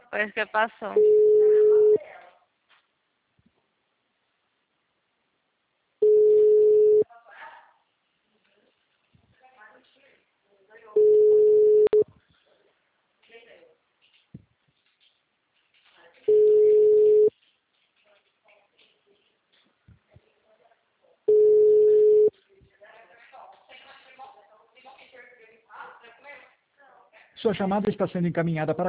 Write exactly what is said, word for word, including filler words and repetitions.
Pues, ¿qué pasó? Sua chamada está sendo encaminhada para